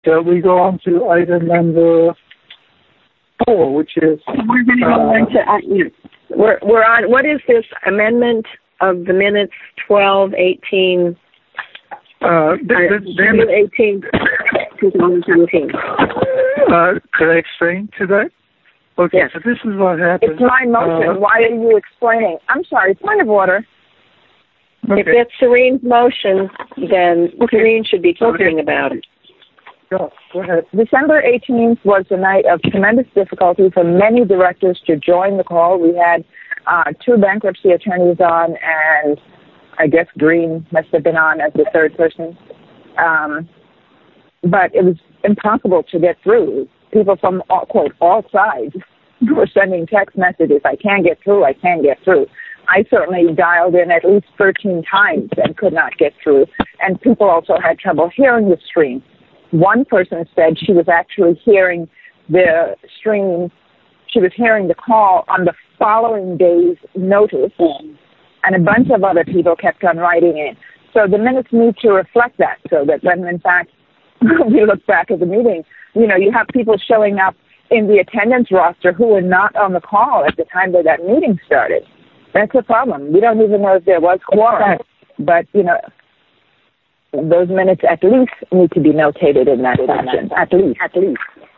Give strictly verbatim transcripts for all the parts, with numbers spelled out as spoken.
uh, we go on to item number four, which is... We're going to go on to... Uh, we're, we're on... What is this amendment of the minutes twelve eighteen... Uh, th- th- then, eighteen, twenty seventeen. Uh, could I explain to that? Okay, yes. So this is what happened. It's my motion. Uh, Why are you explaining? I'm sorry, point of order. Okay. If it's Serene's motion, then okay. Serene should be talking okay. about it. Go, go ahead. December eighteenth was a night of tremendous difficulty for many directors to join the call. We had uh, two bankruptcy attorneys on, and I guess Green must have been on as the third person. Um, but it was impossible to get through. People from, all, quote, all sides were sending text messages, I can't get through, I can't get through. I certainly dialed in at least thirteen times and could not get through. And people also had trouble hearing the stream. One person said she was actually hearing the stream, she was hearing the call on the following day's notice, and a bunch of other people kept on writing in. So the minutes need to reflect that, so that when, in fact, we look back at the meeting, you know, you have people showing up in the attendance roster who were not on the call at the time that that meeting started. That's a problem. We don't even know if there was quorum, but, you know, those minutes at least need to be notated in that fashion. At least, at least.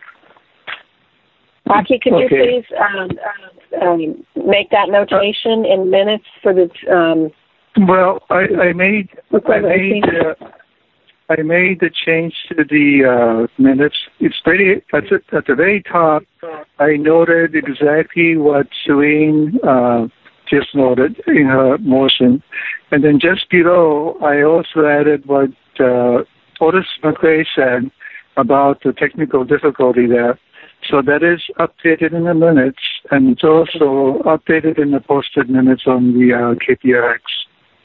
Aki, could okay. you please um, um, make that notation in minutes for the... Um, well, I, I made... I made uh, I made the change to the uh, minutes. It's pretty at the, at the very top. I noted exactly what Serene uh, just noted in her motion, and then just below, I also added what uh, Otis McRae said about the technical difficulty there. So that is updated in the minutes, and it's also updated in the posted minutes on the uh, K P R X.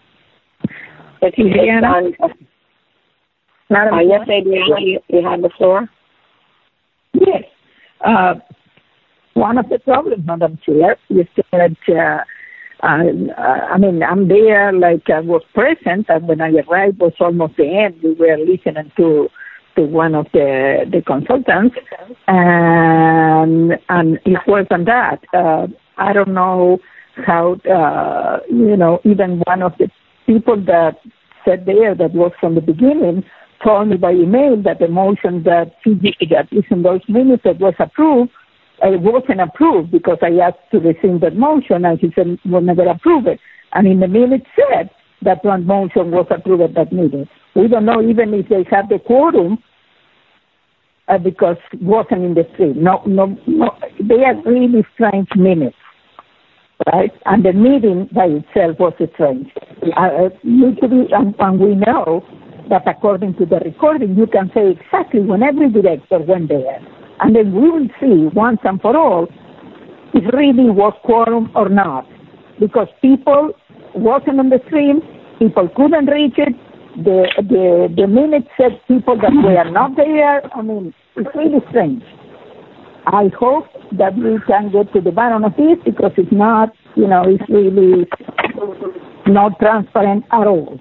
Adriana? Madam, uh, yes, Adriana, you, you have the floor. Yes. Uh, one of the problems, Madam Chair, is that, uh, uh, I mean, I'm there like I was present, and when I arrived was almost the end. We were listening to to one of the, the consultants, and, and it wasn't that. Uh, I don't know how, uh, you know, even one of the people that said there that was from the beginning told me by email that the motion that that is in those minutes that was approved, uh, wasn't approved because I asked to rescind that motion, and he said we'll never approve it. And in the minute said that one motion was approved at that meeting. We don't know even if they have the quorum uh, because it wasn't in the stream. No, no, no. They are really strange minutes, right? And the meeting by itself was strange. Uh, usually, and, and we know that according to the recording, you can say exactly when every director went there. And then we will see once and for all if really was quorum or not. Because people wasn't on the stream, people couldn't reach it, the the, the minutes said people that were not there. I mean, it's really strange. I hope that we can get to the bottom of this because if not, you know, it's really not transparent at all.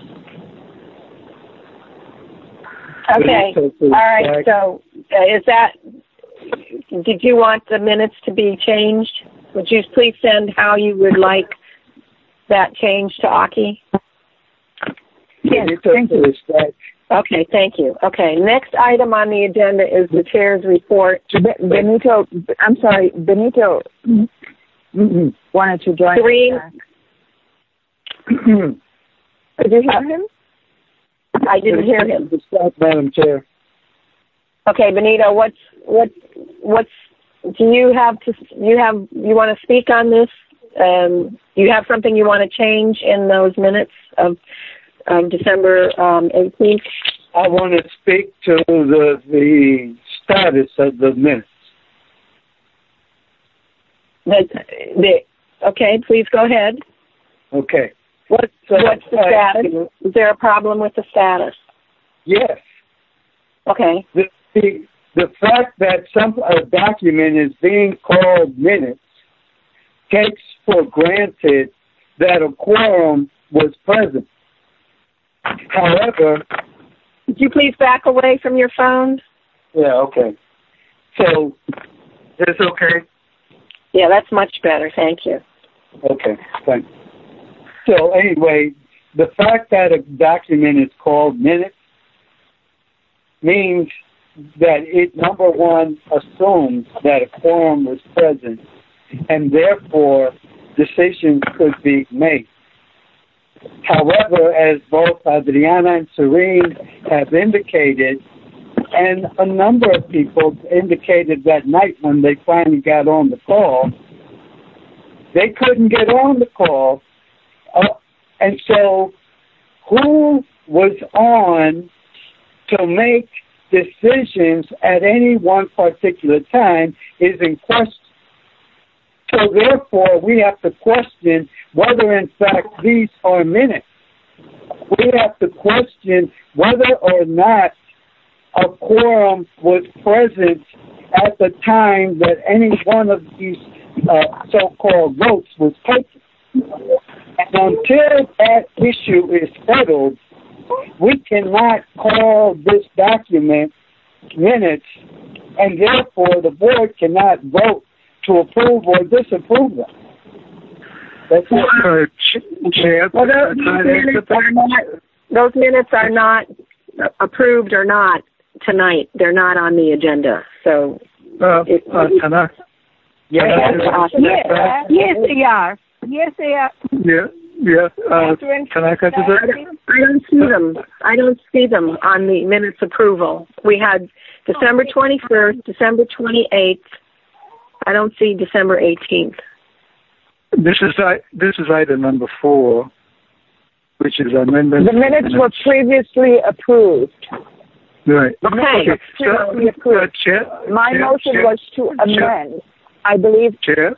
Okay. All right. So, uh, is that? Did you want the minutes to be changed? Would you please send how you would like that changed to Aki? Yes. Thank you. Okay. Thank you. Okay. Next item on the agenda is the chair's report. Benito, I'm sorry, Benito mm-hmm. wanted to join. Serene. Did you hear him? I didn't hear him. Madam Chair. Okay, Benito, what's what what's do you have to you have you want to speak on this? Um, do you have something you want to change in those minutes of um, December um, eighteenth? I want to speak to the the status of the minutes. The, the, okay, please go ahead. Okay. What's, uh, what's the status? Uh, Is there a problem with the status? Yes. Okay. The, the, the fact that some a document is being called minutes takes for granted that a quorum was present. However, Could you please back away from your phone? Yeah, okay. So, is this okay? Yeah, that's much better. Thank you. Okay, thanks. So anyway, the fact that a document is called minutes means that it, number one, assumes that a quorum was present, and therefore decisions could be made. However, as both Adriana and Serene have indicated, and a number of people indicated that night when they finally got on the call, they couldn't get on the call. Uh, and so who was on to make decisions at any one particular time is in question. So therefore, we have to question whether, in fact, these are minutes. We have to question whether or not a quorum was present at the time that any one of these uh, so-called votes was taken. And until that issue is settled, we cannot call this document minutes, and therefore the board cannot vote to approve or disapprove them. That's uh, Chair, well, those, minutes are not, those minutes are not approved or not tonight. They're not on the agenda. So, uh, it, uh, Tana, yes, yes, yes, they are. Yes, they are. Yeah, yeah. Uh, can I cut to that? I don't see them. I don't see them on the minutes approval. We had December twenty-first, December twenty-eighth. I don't see December eighteenth. This is this is item number four, which is amendment. The minutes were previously approved. Right. Okay. okay. So, uh, Chair, My Chair, motion Chair, was to amend. Chair, I believe. Chair.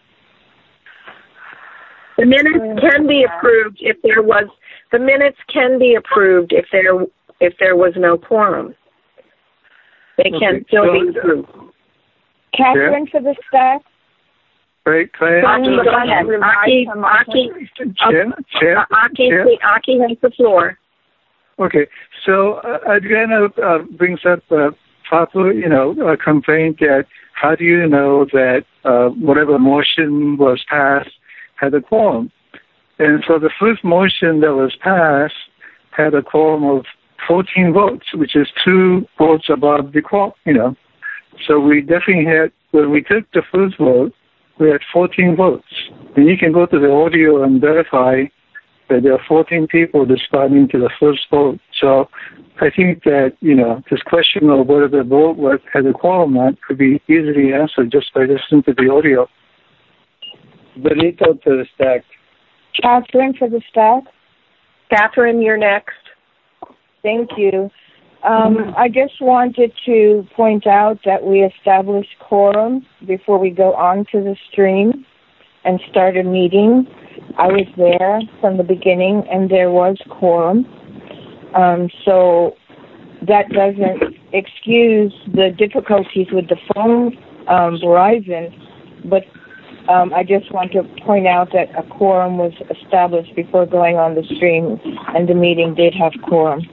The minutes can be approved if there was. The minutes can be approved if there if there was no quorum. They can okay. still so, be approved. Catherine for the staff. Right, Claire. Aki, go ahead. Aki, Aki, Chair, Chair, Aki, Chair. Aki has the floor. Okay, so uh, Adriana uh, brings up a proper, you know, a complaint that how do you know that uh, whatever motion was passed had a quorum? And so the first motion that was passed had a quorum of fourteen votes, which is two votes above the quorum, you know. So we definitely had, when we took the first vote, we had fourteen votes. And you can go to the audio and verify that there are fourteen people responding to the first vote. So I think that, you know, this question of whether the vote was, had a quorum or not could be easily answered just by listening to the audio. Benito to the stack. Catherine for the staff. Catherine, you're next. Thank you. Um, I just wanted to point out that we established quorum before we go on to the stream and start a meeting. I was there from the beginning, and there was quorum. Um, so that doesn't excuse the difficulties with the phone, um, Verizon, but um, I just want to point out that a quorum was established before going on the stream, and the meeting did have quorum.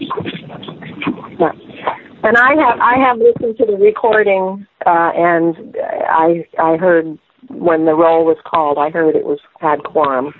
And I have I have listened to the recording, uh, and I I heard when the roll was called, I heard it was had quorum.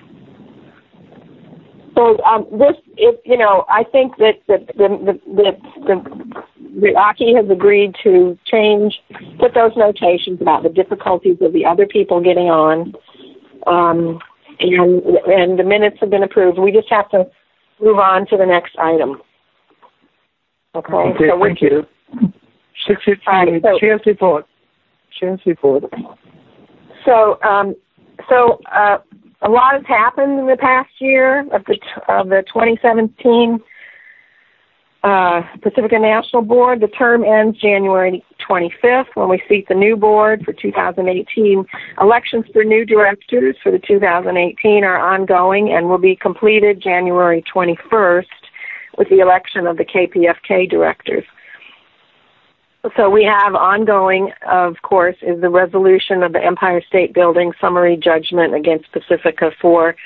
So um, this, it, you know, I think that that the the, the, the Aki has agreed to change, put those notations about the difficulties of the other people getting on, um, and and the minutes have been approved. We just have to move on to the next item. Okay, okay so thank you. Six fifteen, right, so, Chair's report. Chair's report. So, um, so uh, a lot has happened in the past year of the of the twenty seventeen uh, Pacifica National Board. The term ends January twenty-fifth when we seat the new board for two thousand eighteen. Elections for new directors for the two thousand eighteen are ongoing and will be completed January twenty-first. With the election of the K P F K directors. So we have ongoing, of course, is the resolution of the Empire State Building summary judgment against Pacifica for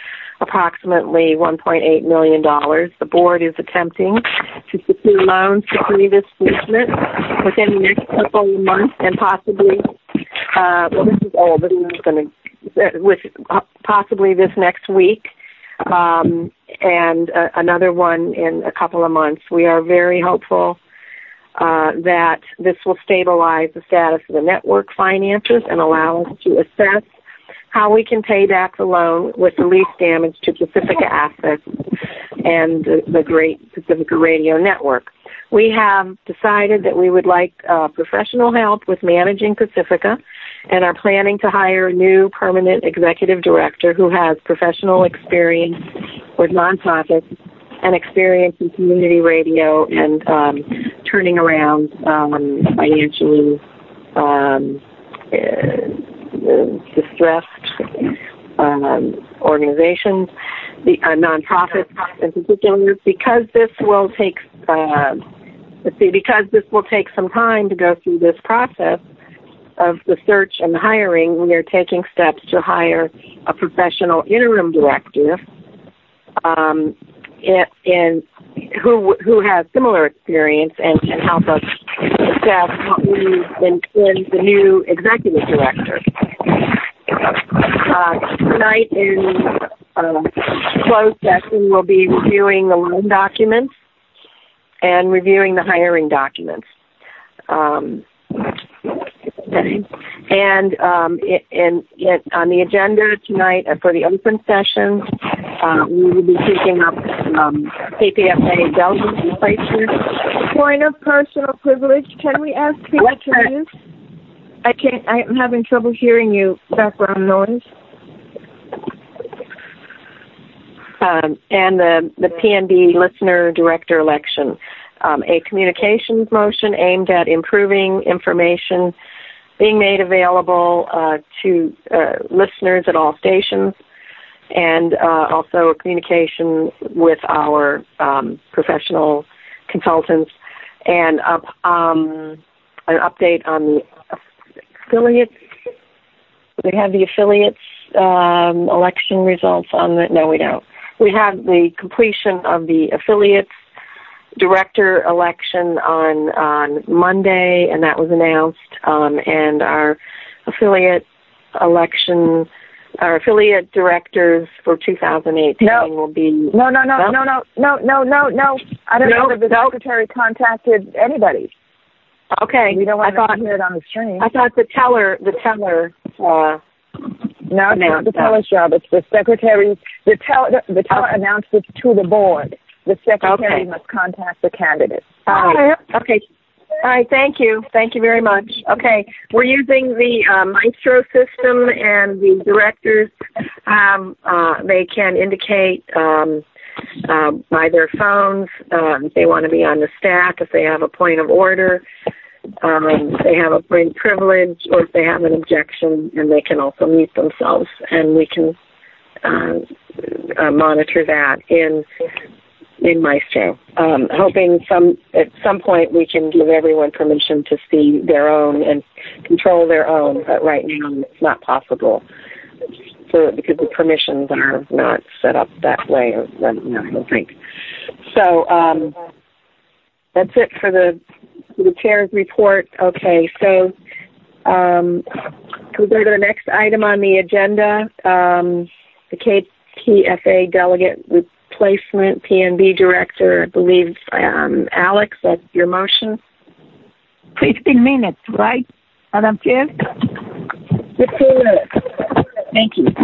approximately one point eight million dollars. The board is attempting to secure loans to free this placement within the next couple of months, and possibly, uh, well, this is, oh, this is going to, with possibly this next week, um, and uh, another one in a couple of months. We are very hopeful uh, that this will stabilize the status of the network finances and allow us to assess how we can pay back the loan with the least damage to Pacifica assets and the, the great Pacifica Radio Network. We have decided that we would like uh, professional help with managing Pacifica and are planning to hire a new permanent executive director who has professional experience with nonprofits and experience in community radio and um, turning around um, financially um, uh, distressed um, organizations, the uh, nonprofits in particular, because this will take uh, let's see, because this will take some time to go through this process of the search and the hiring. We are taking steps to hire a professional interim director, um, in, in who who has similar experience and can help us assess what we need in, in the new executive director. Uh, tonight in uh, closed session, we'll be reviewing the loan documents and reviewing the hiring documents. Um, okay. And um, in, in, on the agenda tonight for the open session, uh, we will be taking up um, K P F A delegate replacement. Point of personal privilege. Can we ask people What's to that? mute? I can't. I'm having trouble hearing you. Background noise. Um, and the, the P N B listener director election, um, a communications motion aimed at improving information being made available uh, to uh, listeners at all stations, and uh, also a communication with our um, professional consultants, and up, um, an update on the affiliates. We have the affiliates um, election results on the, no, we don't. We have the completion of the affiliates director election on, on Monday, and that was announced, um, and our affiliate election, our affiliate directors for two thousand eighteen no. will be... No, no, no, no, no, no, no, no, no. I don't no, know if the no. secretary contacted anybody. Okay. We don't want I thought, to hear it on the stream. I thought the teller, the teller, uh, No, it's not the teller's job. It's the secretary. The teller, the teller okay. announced it to the board. The secretary okay. must contact the candidate. All right. Okay. All right. Thank you. Thank you very much. Okay. We're using the uh, Maestro system, and the directors, um, uh, they can indicate um, uh, by their phones uh, if they want to be on the stack, if they have a point of order, um, if they have a point of privilege, or if they have an objection, and they can also mute themselves, and we can uh, uh, monitor that in in Maestro. Um, hoping some at some point we can give everyone permission to see their own and control their own, but right now it's not possible. So, because the permissions are not set up that way, or, no, I don't think. So um, that's it for the for the chair's report. Okay, so um, can we go to the next item on the agenda? Um, the K P F A delegate replacement, P N B director, I believe, um, Alex, that's your motion? fifteen minutes, right, Madam Chair? fifteen minutes. Thank you.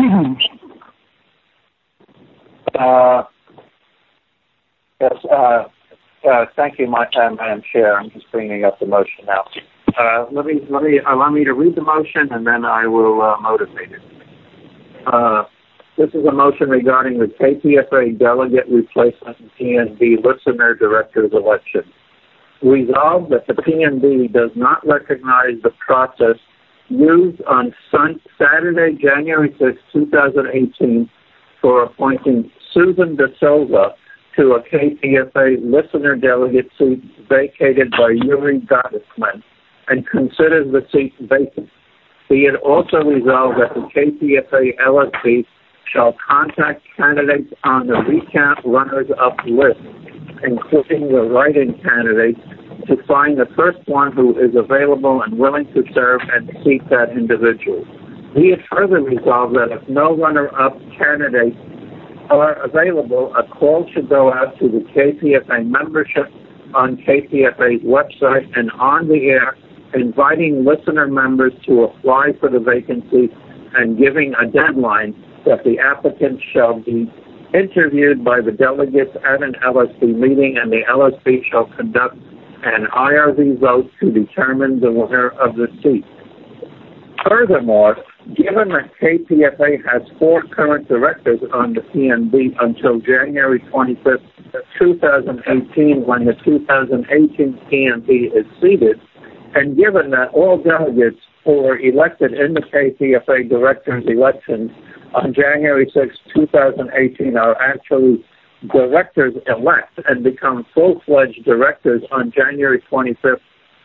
Uh, yes, uh, uh, thank you, my, uh, Madam Chair. I'm just bringing up the motion now. Uh, let me let me allow me to read the motion, and then I will uh, motivate it. Uh, this is a motion regarding the K P F A delegate replacement and P N B listener director's election. Resolved that the P N B does not recognize the process used on sun- Saturday, January sixth, twenty eighteen, for appointing Susan DeSouza to a K P F A listener delegate seat vacated by Yuri Gottesman, and considers the seat vacant. Be it also resolved that the K P F A L S P shall contact candidates on the recount runners-up list, including the write-in candidates, to find the first one who is available and willing to serve and seat that individual. Be it further resolved that if no runner-up candidates are available, a call should go out to the K P F A membership on K P F A's website and on the air, inviting listener members to apply for the vacancy and giving a deadline that the applicants shall be interviewed by the delegates at an L S B meeting, and the L S B shall conduct an I R V vote to determine the winner of the seat. Furthermore, given that K P F A has four current directors on the P N B until January twenty-fifth, twenty eighteen, when the two thousand eighteen P N B is seated, and given that all delegates who were elected in the K P F A directors' elections on January sixth, twenty eighteen are actually directors-elect and become full-fledged directors on January twenty-fifth,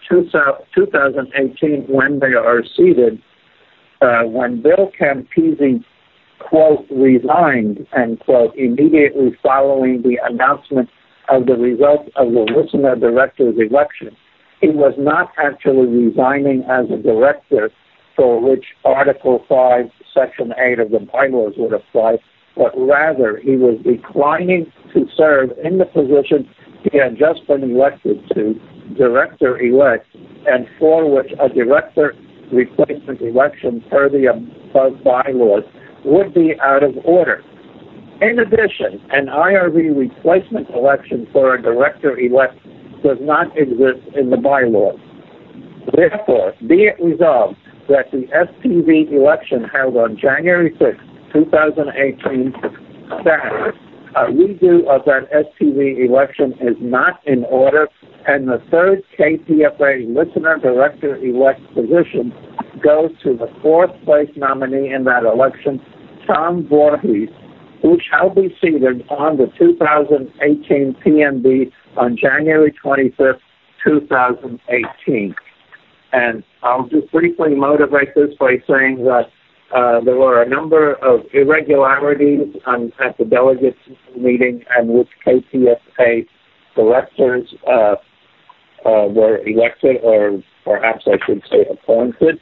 twenty eighteen, when they are seated, uh, when Bill Campisi, quote, resigned, end quote, immediately following the announcement of the results of the listener director's election, he was not actually resigning as a director, for which Article five, Section eight of the bylaws would apply, but rather he was declining to serve in the position he had just been elected to, director-elect, and for which a director replacement election per the above bylaws would be out of order. In addition, an I R V replacement election for a director-elect does not exist in the bylaws. Therefore, be it resolved that the S P V election held on January sixth, twenty eighteen stands. A redo of that S P V election is not in order, and the third K P F A listener director-elect position goes to the fourth place nominee in that election, Tom Voorhees, who shall be seated on the two thousand eighteen P N B on January twenty-fifth, twenty eighteen. And I'll just briefly motivate this by saying that uh, there were a number of irregularities on, at the delegates meeting, and which K P F A directors uh, uh, were elected, or perhaps I should say appointed.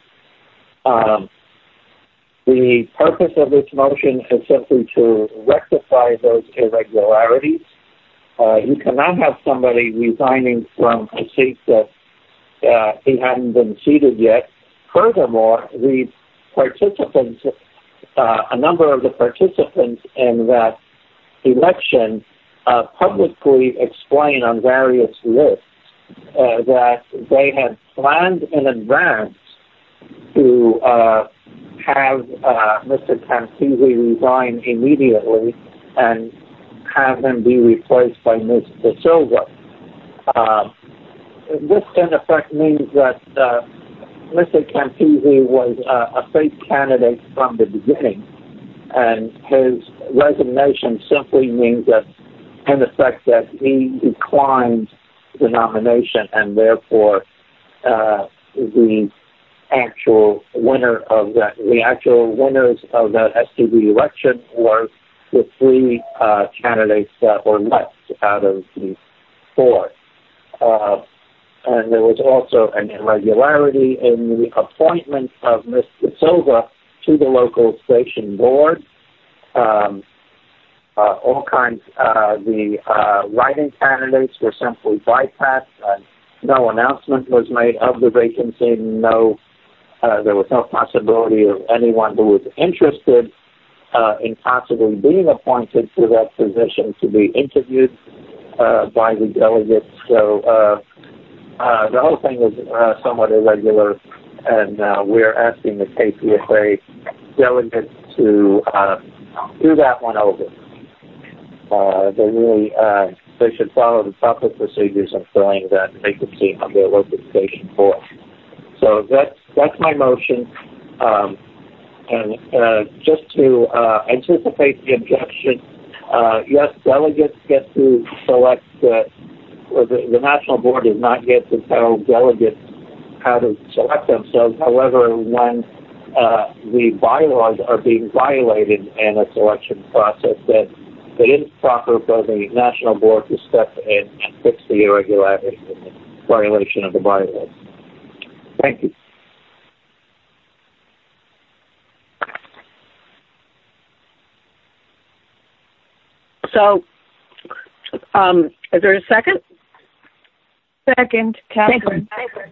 Um, the purpose of this motion is simply to rectify those irregularities. Uh, you cannot have somebody resigning from a seat that uh, he hadn't been seated yet. Furthermore, the participants, uh, a number of the participants in that election uh, publicly explain on various lists uh, that they had planned in advance to uh, have uh, Mister Campisi resign immediately and have him be replaced by Mister Silva. Uh, this, in effect, means that uh, Mister Campisi was uh, a fake candidate from the beginning, and his resignation simply means that, in effect, that he declined the nomination, and therefore uh, the actual winner of that, the actual winners of that S T V election were the three uh, candidates that were left out of the four. Uh, and there was also an irregularity in the appointment of Mister Silva to the local station board. Um, uh, all kinds, uh, the uh, writing candidates were simply bypassed, and no announcement was made of the vacancy. No, uh, there was no possibility of anyone who was interested uh, in possibly being appointed to that position to be interviewed uh, by the delegates. So uh, uh, the whole thing was uh, somewhat irregular, and uh, we're asking the K P F A delegates to uh, do that one over. Uh, they really uh, they should follow the proper procedures in filling that vacancy on their local station board. So that's that's my motion. Um, and uh, just to uh, anticipate the objection, uh, yes, delegates get to select. Uh, or the, the national board is not yet to tell delegates how to select themselves. However, when uh, the bylaws are being violated in a selection process, that it is proper for the national board to step in and fix the irregularities in the violation of the bylaws. Thank you. So, um, is there a second? Second, Catherine.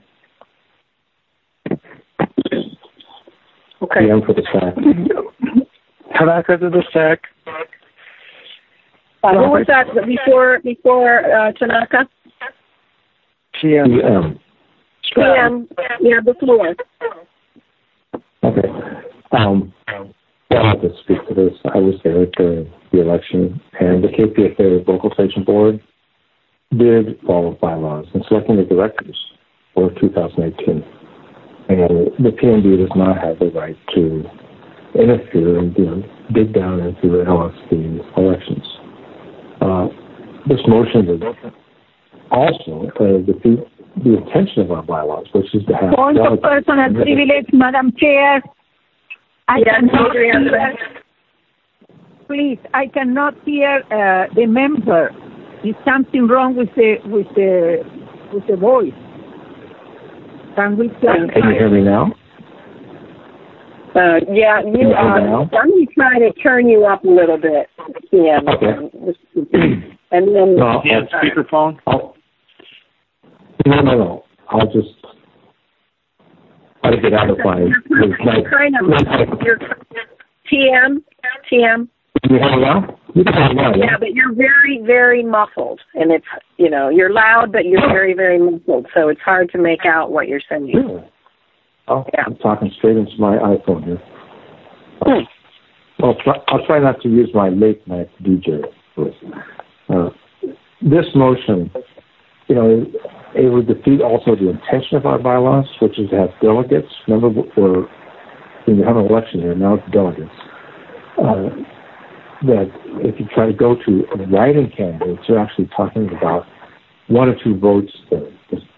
Okay. Yeah, I'm for the stack. Tanaka to the stack. Uh, who was that before before uh, Tanaka? T M. T M. T M. Yeah, before. Okay. Um, I'll have to speak to this. I was there at the, the election, and the K P F A local station board did follow bylaws in selecting the directors for two thousand eighteen. And the P M B does not have the right to interfere and, you know, dig down into the L S D elections. Uh, this motion would also uh, defeat the intention of our bylaws, which is to have... Point of personal privilege, Madam Chair. I Yes, cannot Adriana. hear, please, I cannot hear uh, the member. Is something wrong with the with the with the voice? Can we Can you hear me now? Uh, yeah, Can you. you hear Uh, me now? let me try to turn you up a little bit, T M. Okay. And then. No, Yeah, speakerphone. I'll, no, no, no. I'll just try to get out of my... You're my kind of, you're, T M, T M. Can you hear me now? You can hear me now, Yeah, but you're very, very muffled, and it's, you know, you're loud, but you're very, very muffled, so it's hard to make out what you're saying. Really? Oh, Yeah. I'm talking straight into my iPhone here. Hmm. I'll try, I'll try not to use my late night D J voice. Uh, this motion, you know, it would defeat also the intention of our bylaws, which is to have delegates. Remember, for when you have an election here, now it's delegates. Uh, that if you try to go to writing candidates, you're actually talking about one or two votes. That,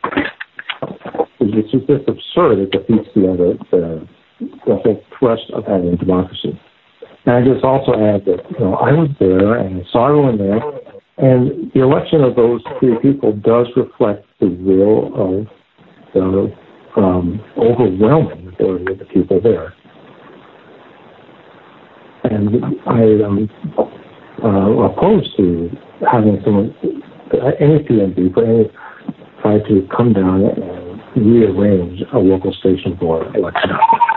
it's just absurd. It defeats the other, the, the whole thrust of having democracy. And I just also add that, you know, I was there and I saw everyone there, and the election of those three people does reflect the will of the um, overwhelming majority of the people there. And I am uh, opposed to having someone, any P M B, for any, try to come down and rearrange a local station board election.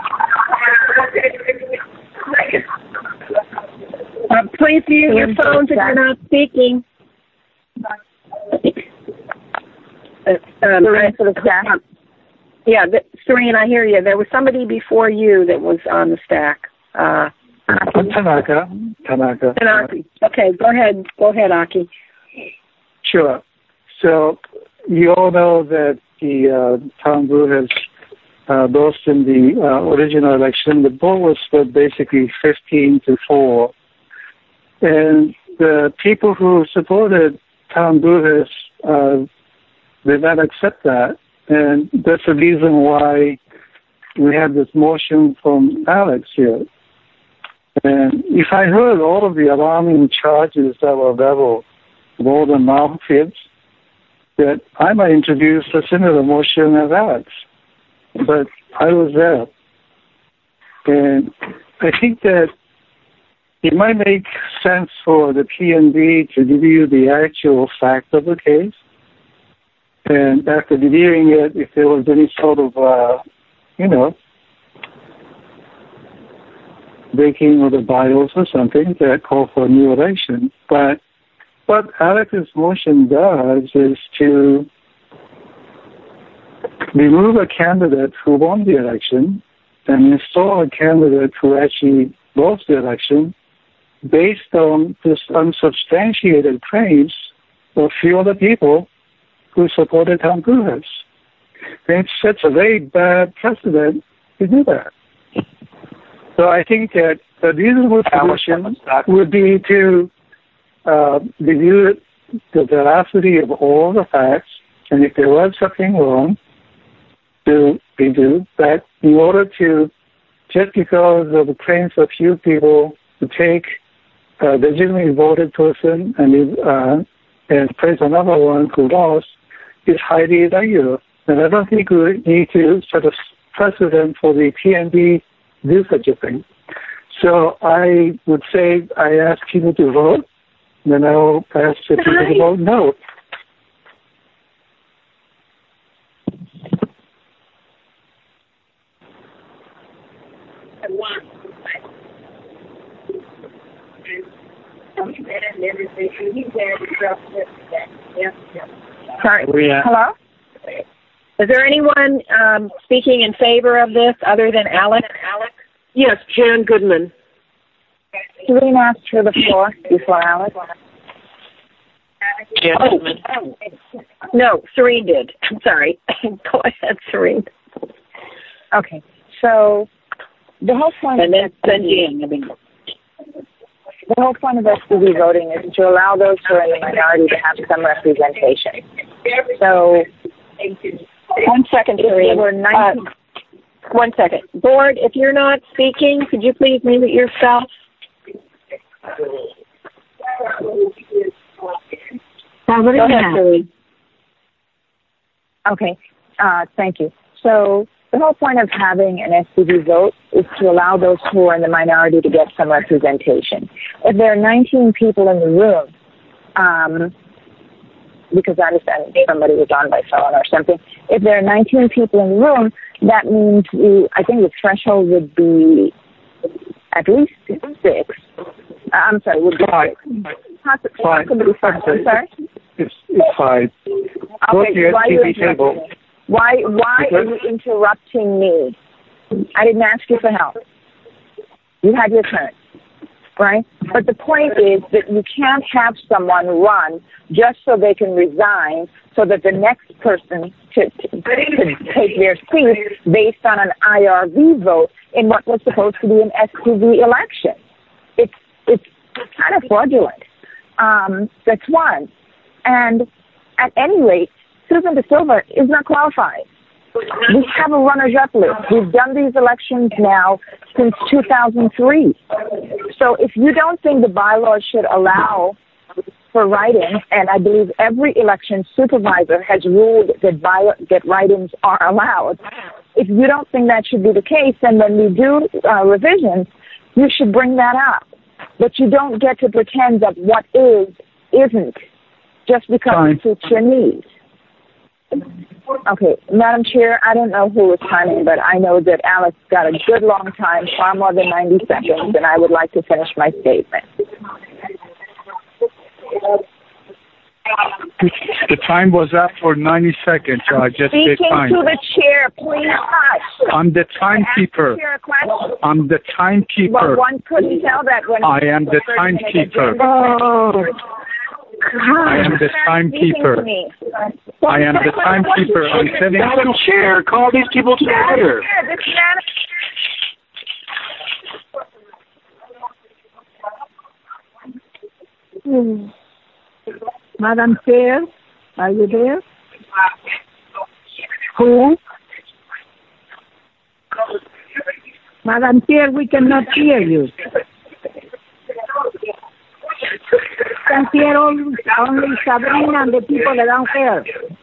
Uh, please mute your phones if you're not speaking. Uh, um, I, yeah, the, Serene, I hear you. There was somebody before you that was on the stack. Uh, Tanaka. Tanaka. Tanaka. Okay, go ahead. Go ahead, Aki. Sure. So you all know that the uh, town brew has uh, lost in the uh, original election. The vote was split basically fifteen to four. And the people who supported Tom Brutus uh, did not accept that. And that's the reason why we had this motion from Alex here. And if I heard all of the alarming charges that were leveled, more than malfeasance, that I might introduce a similar motion as Alex. But I was there. And I think that it might make sense for the P M B to review the actual fact of the case. And after reviewing it, if there was any sort of, uh, you know, breaking of the bylaws or something that call for a new election. But what Alex's motion does is to remove a candidate who won the election and install a candidate who actually lost the election based on this unsubstantiated claims of few other people who supported Tom Cruise. It sets a very bad precedent to do that. So I think that the reasonable solution would be to uh, review the veracity of all the facts, and if there was something wrong, to redo that in order to just because of the claims of few people to take a legitimately voted person and uh, and place another one who lost is highly irregular. And I don't think we need to set a precedent for the P N B do such a thing. So I would say I ask people to vote, and then I will ask the people to vote no. Sorry. Yeah. Hello? Is there anyone um, speaking in favor of this other than Alex? Alex? Yes, Jan Goodman. Serene asked for the floor before Alex. Jan Oh. Goodman. No, Serene did. I'm sorry. Go ahead, Serene. Okay, so the whole point And then, of then Jan. I mean, the whole point of S P V voting is to allow those who are in the minority to have some representation. So, one second, if there Serene. were nineteen. Uh, one second. Board, if you're not speaking, could you please mute yourself? Go ahead, Serene. Okay, uh, thank you. So the whole point of having an S P V vote is to allow those who are in the minority to get some representation. If there are nineteen people in the room, um, because I understand somebody was on by phone or something, if there are nineteen people in the room, that means we, I think the threshold would be at least six. Uh, I'm sorry, would be Five. six. Possi- Five. Possibly five. I'm sorry? It's, it's five. Go to Okay, your why are T you V interrupting table. me? Why, why are you interrupting me? I didn't ask you for help. You had your turn, right? But the point is that you can't have someone run just so they can resign so that the next person to, to, to take their seat based on an I R V vote in what was supposed to be an S P V election. It's, it's kind of fraudulent. Um, that's one. And at any rate, Susan De Silva is not qualified. We have a runners-up list. We've done these elections now since two thousand three. So if you don't think the bylaws should allow for write-ins, and I believe every election supervisor has ruled that, by, that write-ins are allowed, if you don't think that should be the case, then when we do uh, revisions, you should bring that up. But you don't get to pretend that what is, isn't, just because Fine. it suits your needs. Okay, Madam Chair, I don't know who is timing, but I know that Alex got a good long time, far more than ninety seconds, and I would like to finish my statement. The time was up for ninety seconds, so I just Speaking did time. to the chair, please hush. I'm the timekeeper. Ask the chair a question. I'm the Well, timekeeper. one couldn't tell that when I am the timekeeper. Oh, I am the timekeeper. I am the timekeeper. I'm sitting. Madam Chair, call these people to order. This man- Hmm. Madam Chair, are you there? Who? Madam Chair, we cannot hear you. Can hear only, only Sabrina and the people around here.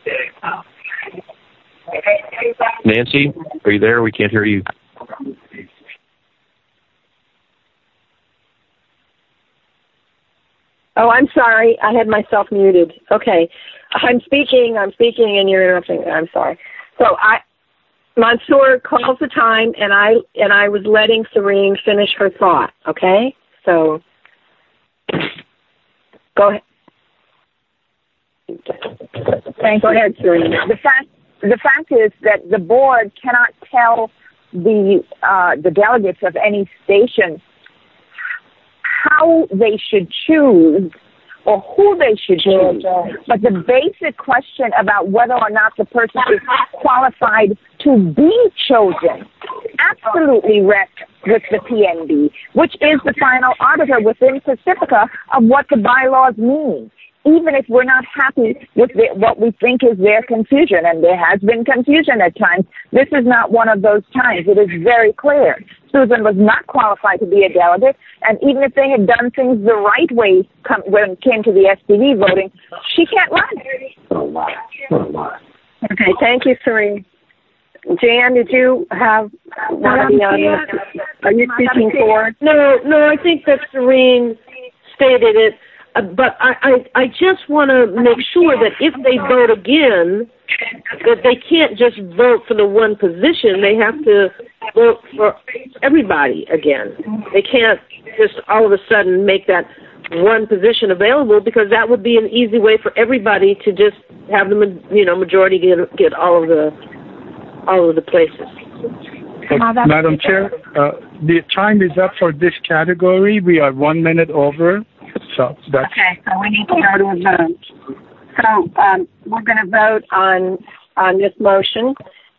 Nancy, are you there? We can't hear you. Oh, I'm sorry. I had myself muted. Okay. I'm speaking. I'm speaking, and you're interrupting. I'm sorry. So I, Mansour calls the time, and I and I was letting Serene finish her thought. Okay. So go ahead. Thank Go you. ahead, Serene. The fact, the fact is that the board cannot tell the uh, the delegates of any station how they should choose or who they should choose. But the basic question about whether or not the person is qualified to be chosen absolutely rests with the P N B, which is the final arbiter within Pacifica of what the bylaws mean. Even if we're not happy with the, what we think is their confusion, and there has been confusion at times, this is not one of those times. It is very clear. Susan was not qualified to be a delegate, and even if they had done things the right way come, when it came to the S P D voting, she can't run. What a lie. What a lie. Okay, thank you, Serene. Jan, did you have one of the audience? Are you speaking for? No, no, I think that Serene stated it, uh, but I, I, I just want to make sure that if they vote again, that they can't just vote for the one position. They have to vote for everybody again. They can't just all of a sudden make that one position available, because that would be an easy way for everybody to just have the, you know, majority get get all of the all of the places. Uh, Madam Chair, uh, the time is up for this category. We are one minute over. So that's okay. So we need to go to a vote. So um, we're going to vote on on this motion.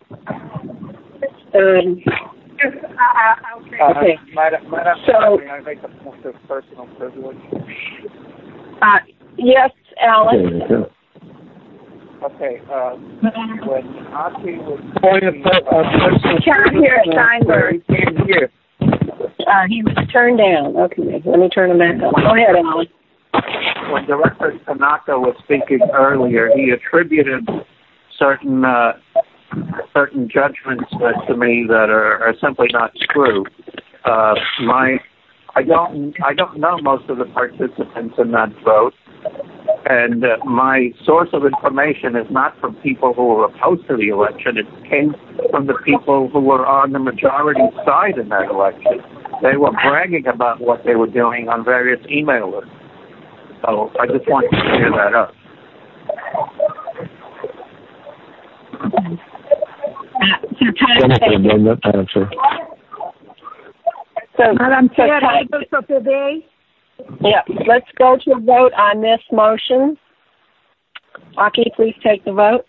Um, Uh, okay. Madam, Madam So, may I make a point of personal privilege? Uh, yes, Alex. Okay. Uh, when Aki was point of personal Can't hear Steinberg. can't hear. Uh, he was turned down. Okay, let me turn him back on. Go ahead, Alex. When Director Tanaka was speaking earlier, he attributed certain uh, certain judgments uh, to me that are, are simply not true. Uh, my, I don't, I don't know most of the participants in that vote, and uh, my source of information is not from people who were opposed to the election. It came from the people who were on the majority side in that election. They were bragging about what they were doing on various email lists. So I just want to clear that up. So, time so, Madam Chair, for today. Yeah, let's go to a vote on this motion. Aki, please take the vote.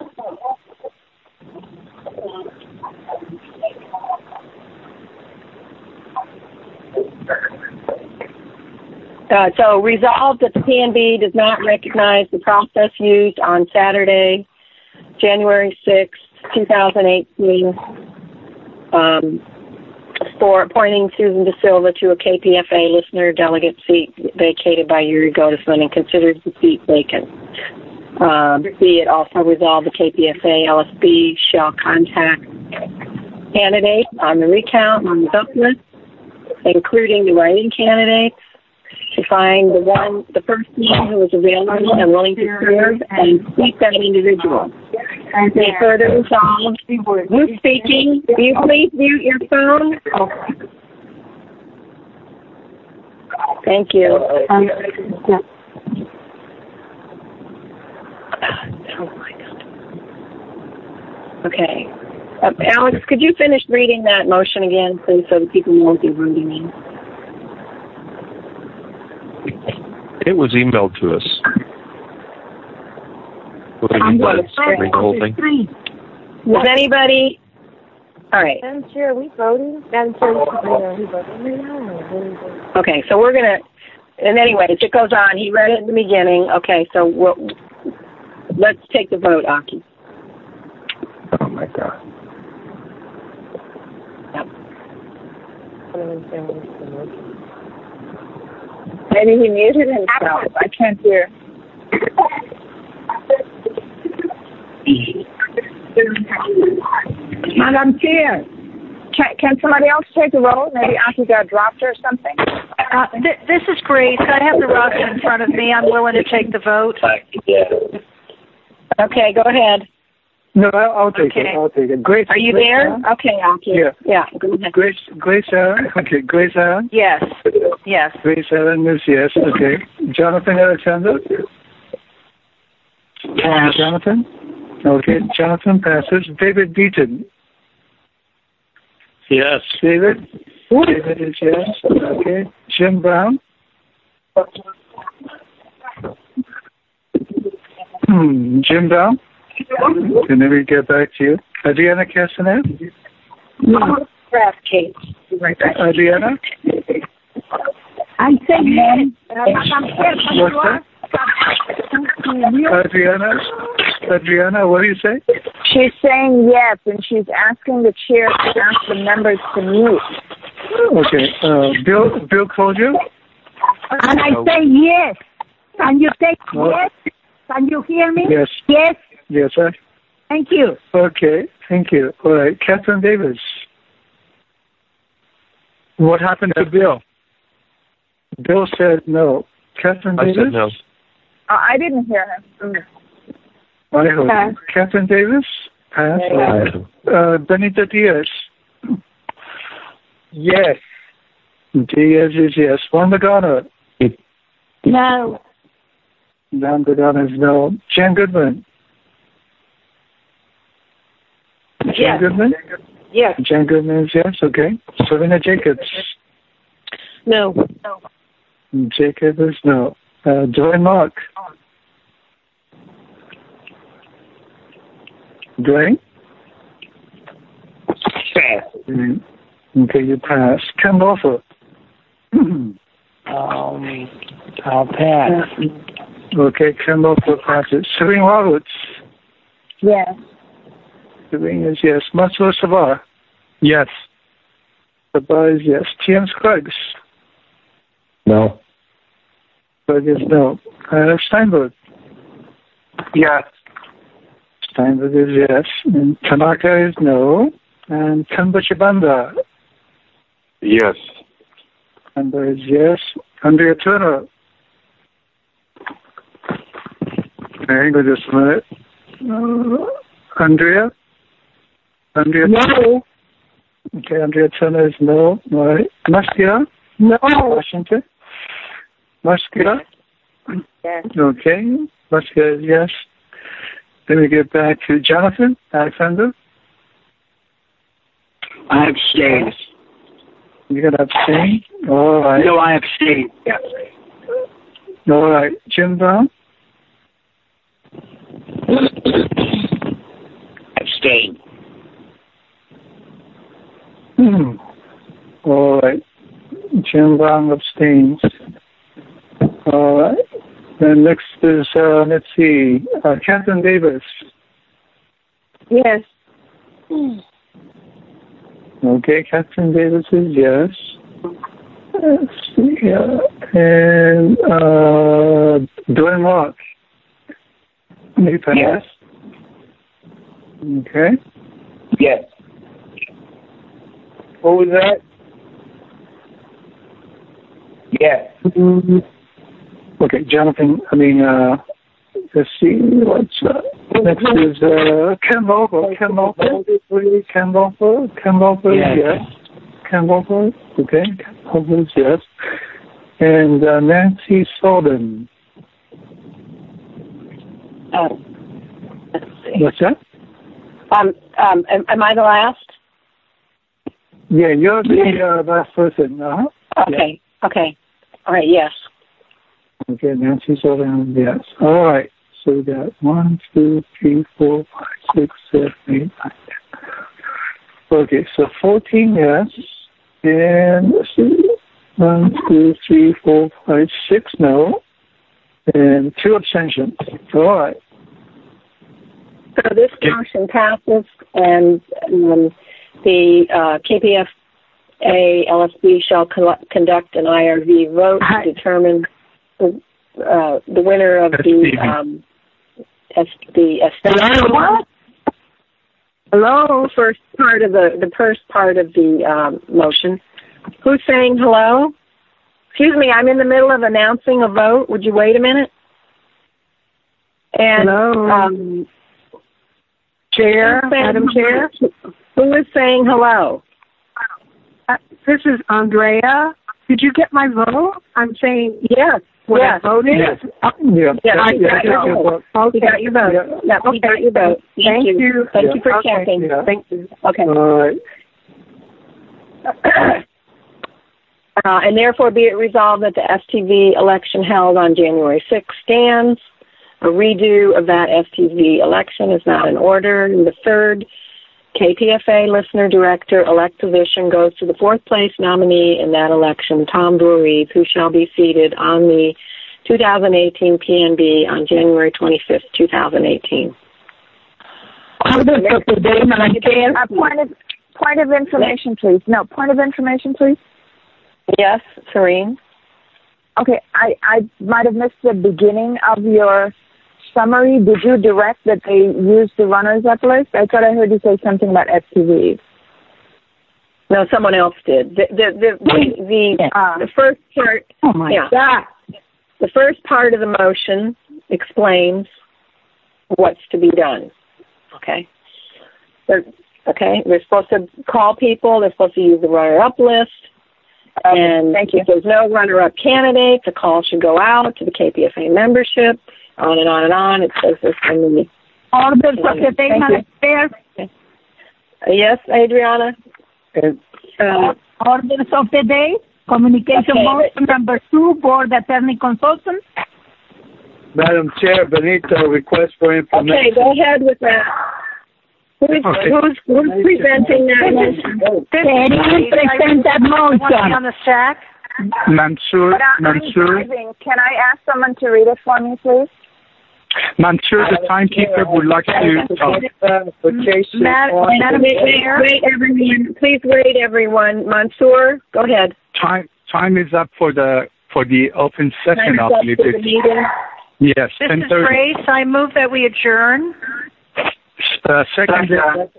Uh, so resolved that the P N B does not recognize the process used on Saturday, January sixth, twenty eighteen, um, for appointing Susan De Silva to a K P F A listener delegate seat vacated by Yuri Godesman and considers the seat vacant. Um, be it also resolved the K P F A L S B shall contact candidates on the recount on the vote list, including the writing candidates, to find the one, the person who is available and willing to serve and seek that individual. And they further resolved, who's speaking? Will you please mute your phone? Thank you. Um, yeah. Oh my God. Okay. Uh, Alex, could you finish reading that motion again, please, so that people won't be voting in? It was emailed to us. What do you mean by read the whole thing? Does anybody? All right. Madam Chair, are we voting? Madam Chair, are we voting? Okay, so we're gonna. And anyways, it goes on. He read it in the beginning. Okay, so we'll, let's take the vote, Aki. Oh my God. Yep. Maybe he muted himself. I can't hear. Madam Chair, can, can somebody else take the roll? Maybe Aki got dropped or something? Uh, th- this is Grace. I have the roster in front of me. I'm willing to take the vote. Okay, go ahead. No, I'll, I'll take okay. it. I'll take it. Grace, are you Grace there? Aaron? Okay, Aki. Yeah. Yeah. Go ahead. Grace, Grace Aaron. Okay, Grace Aaron. Yes. Yes. Grace Aaron is yes. Okay. Jonathan Alexander. Pass. Jonathan. Okay. Jonathan passes. David Deaton. Yes. David. David is yes. Okay. Jim Brown. Hmm. Jim Brown. And then we get back to you. Adriana Castanet? No. Draft case. Right back. Adriana? I say yes. What's that? Adriana? Adriana, what do you say? She's saying yes, and she's asking the chair to ask the members to mute. Okay. Uh, Bill, Bill called you? And I say yes. Can you say oh. yes? Can you hear me? Yes. Yes. Yes, sir. Thank you. Okay. Thank you. All right. Catherine Davis. What happened to Bill? Bill said no. Catherine I Davis? said no. Uh, I didn't hear him. I heard. Pass. Catherine Davis? Pass. Yeah. Uh, Benita Diaz? Yes. Diaz is yes. Wanda Garner? No. Wanda Garner is no. Jan Goodman? Jan Yes. Goodman? Yes. Jan Goodman is yes. Okay. Serena Jacobs? No. No. Jacob is no. Uh, Dwayne Mark? Dwayne? Pass. Mm. Okay, you pass. Ken Lawford? um, I'll pass. Okay, Ken Lawford passes. Serene Roberts? Yes. Serene is yes. Marcelo Savar? Yes. Savar is yes. T M Scruggs? No. Scruggs is no. Uh, Steinberg? Yes. Steinberg is yes. And Tanaka is no. And Kamba Chibanda? Yes. Kamba is yes. Andrea Turner? Hang on just a minute. Uh, Andrea? Andrea No. Turner? Okay, Andrea Turner is no. All right. Muskia? No. Washington? Muskia? Yes. Okay. Muskia is yes. Then we get back to Jonathan Alexander. I abstain. You're going to abstain? All right. No, I abstain. Yes. All right. Jim Brown? Abstain. Hmm. All right. Jim Brown abstains. All right. Then next is, uh, let's see, uh, Catherine Davis. Yes. Okay, Catherine Davis is yes. Let's see, uh, and uh, Dwayne Rock. You pass? Yes. Okay. Yes. What was that? Yes. Mm-hmm. Okay, Jonathan, I mean, uh, let's see, what's, uh, next is, uh, Ken Loper, Ken Loper, Ken Loper, Ken Loper, yes. yes. Ken Loper, okay, Ken Loper is yes. And, uh, Nancy Sullivan. Uh, let's see. What's that? Um, um, am, am I the last? Yeah, you're the, uh, last person, uh-huh. Okay, yeah. Okay. All right, yes. Okay, Nancy Sullivan, yes. All right. So we got one, two, three, four, five, six, seven, eight, nine, ten. Okay, so fourteen yes. And let's see. One, two, three, four, five, six no. And two abstentions. All right. So this motion passes, and um, the uh, K P F A L S B shall co- conduct an I R V vote to determine the, uh, the winner of the um, S, the Hello. Hello. First part of the the first part of the um, motion. Who's saying hello? Excuse me, I'm in the middle of announcing a vote. Would you wait a minute? And hello. Um, Chair, Madam Chair. Who is saying hello? Uh, this is Andrea. Did you get my vote? I'm saying yes. What yes. I voted? Yes. Yeah. Yeah, I yeah, got yeah, your vote. Okay. You got your vote. Yeah. Yeah, we got your vote. Thank, Thank you. you. Thank yeah. you for okay. checking. Yeah. Thank you. Okay. All right. Uh, and therefore be it resolved that the S T V election held on January sixth stands. A redo of that S T V election is not in order. And the third K P F A listener director elect position goes to the fourth place nominee in that election, Tom Drury, who shall be seated on the two thousand eighteen P N B on January twenty-fifth, two thousand eighteen. Point of, point of information, please. No, point of information, please. Yes, Serene. Okay, I, I might have missed the beginning of your summary. Did you direct that they use the runners-up list? I thought I heard you say something about S T Vs. No, someone else did. The the the the, the, uh, the first part. Oh my yeah, God! The first part of the motion explains what's to be done. Okay. They're, okay. They're supposed to call people. They're supposed to use the runner-up list. Okay, and thank you. if there's no runner-up candidate, the call should go out to the K P F A membership. On and on and on. It says this in the Order for the day, Madam Chair. Yes, Adriana. Uh, orders of the day. Communication okay. motion number two, board attorney consultant. Madam Chair, Benito, request for information. Okay, go ahead with that. Who's, Okay. who's, who's presenting that motion? Terry, present that motion. On the stack. Mansur, But I, I'm Mansur, driving. Can I ask someone to read it for me, please? Mansur, the timekeeper would like to talk. Clarification Madam, on- Madam Wait, wait, Chair. wait, everyone. Please wait, everyone. Mansour, go ahead. Time time is up for the for the open session, I Time's up believe. for the meeting. Yes, This ten is thirty. Grace. I move that we adjourn. Uh, second,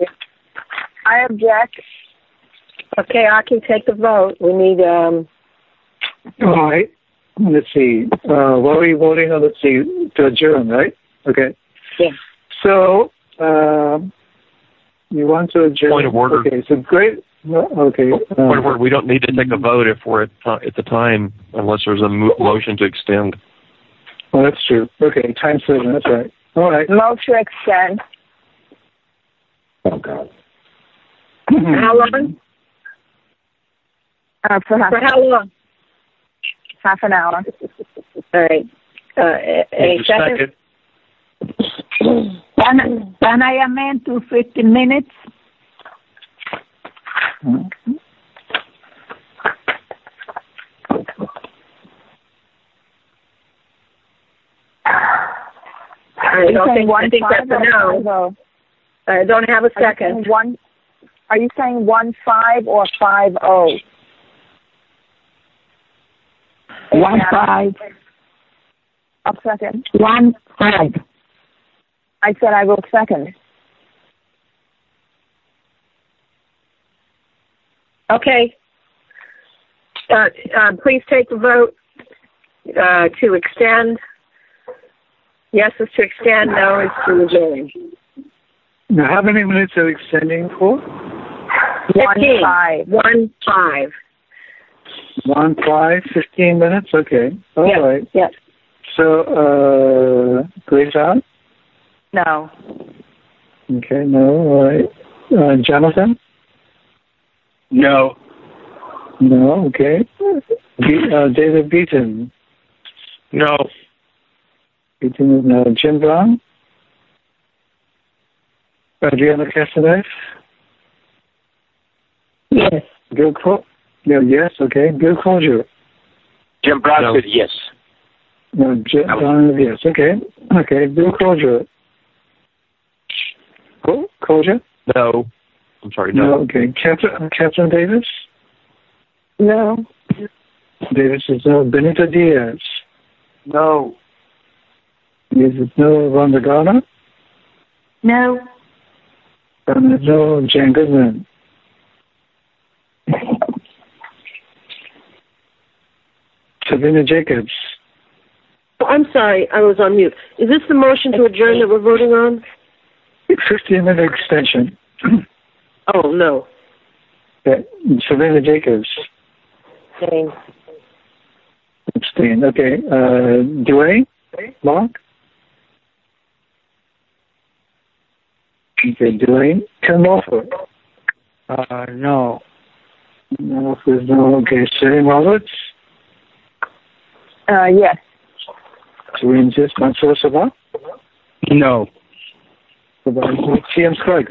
I object. Okay, Aki, take the vote. We need, um, All right. Let's see. Uh, what are we voting on? Let's see. To adjourn, right? Okay. Yeah. So, um, you want to adjourn? Point of order. Okay. So great. No, okay. Um, Point of order, we don't need to take a vote if we're at, uh, at the time unless there's a mo- motion to extend. Oh, that's true. Okay. Time seven. That's right. All right. Move to extend. Oh, God. how long? Uh, for half, For how long? half an hour. All right. Uh, any Just a second? second. Can, can I amend to fifteen minutes? I don't think, I think that's a no. no. I don't have a Are you second. saying one? Are you saying one five or five oh? One five. I'll second. One five. I said I will second. Okay. Uh, uh, please take the vote uh, to extend. Yes is to extend. No is to adjourn. Now, how many minutes are we extending for? One Fifteen. five. One five. One, five, fifteen minutes? Okay. All Yes. right. Yes. So, uh, Grace out? No. Okay, no, all right. Uh, Jonathan? No. No, okay. Be- uh, David Beaton? No. Beaton is no. Jim Brown? Adriana Castanev? Yes. Bill Cole? No, yes, okay. Bill Colger? Jim Brown No. said yes. No, Jim Brown, yes, okay. Okay, Bill Colger? Col- Colger? No. I'm sorry, No, no. okay. Catherine, Catherine Davis? No. Davis is no. Benito Diaz? No. Diaz is no. Rhonda Garner? No. Um, no. Jan Goodman? Sabrina Jacobs? I'm sorry, I was on mute. Is this the motion to adjourn that we're voting on? fifteen minute extension. Oh, no. Okay. Sabrina Jacobs? Same. Abstain. Okay. Uh, Dwayne? Mark? Okay, Dwayne. Tim Morford? Uh, no. Morford is no. Okay, Serene Roberts? Uh, yes. Serene Zis, Mansour Sabah? No. T M Scruggs?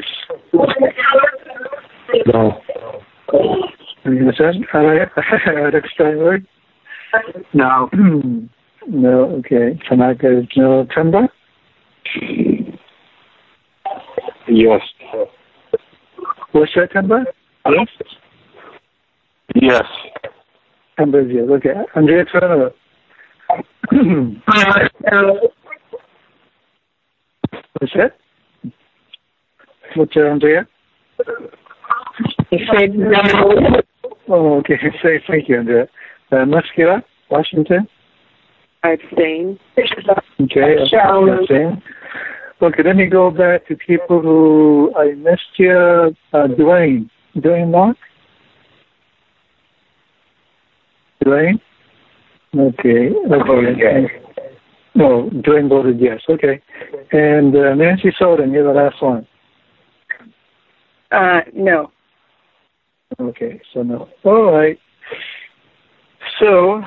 No. Is that Alex Steinberg? No. No, okay. Tanaka is no. Tremba? Yes. What's that number? Yes. Yes. Number is yes. Okay. Andrea Turner. What's that? What's that, Andrea? He said no. Oh, okay. Say thank you, Andrea. Uh, Muscular, Washington. I abstain. Okay. Abstain. Okay, let me go back to people who I missed here. Uh, Dwayne. Dwayne Mark? Dwayne? Okay. Okay. Yes. No, Dwayne voted yes. Okay. And uh, Nancy Soden, you're the last one. Uh, no. Okay, so no. All right. So,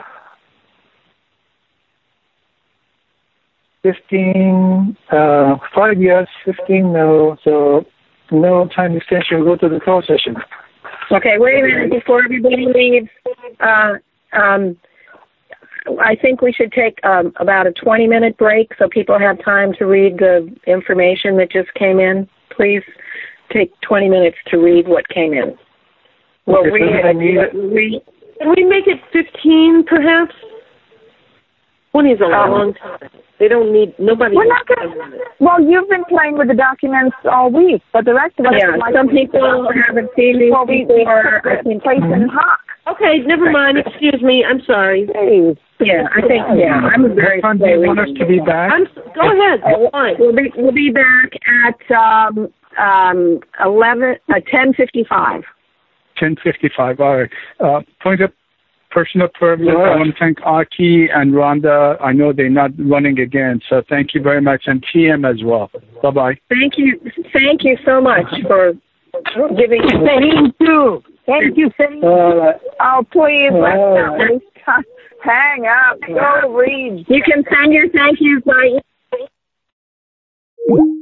fifteen, uh, five yes, fifteen no, so no time extension, we'll go to the closed session. Okay, wait a minute before everybody leaves. Uh, um, I think we should take um, about a twenty-minute break so people have time to read the information that just came in. Please take twenty minutes to read what came in. Well, Okay, we, so I need it. we, Can we make it fifteen, perhaps? twenty is a Um, long time. They don't need, nobody We're needs not gonna, time limit. well, you've been playing with the documents all week, but the rest of us... yeah, like some people haven't seen these well, we, before. I we think, place in hock. Okay, never mind. Excuse me. I'm sorry. Please. yeah, I think, yeah, I'm very What time do you want us to be back? I'm, go ahead. Fine. We'll be, we'll be back at um, um, eleven, uh, ten fifty-five. ten fifty-five. All right. Uh, point of personal privilege. All right. I want to thank Aki and Rhonda. I know they're not running again, so thank you very much, and T M as well. Bye-bye. Thank you, thank you so much for giving. Thank you. Thank you, Serene. All right. Oh, please, let's All not right. waste time. Hang up. Go read. You can send your thank yous by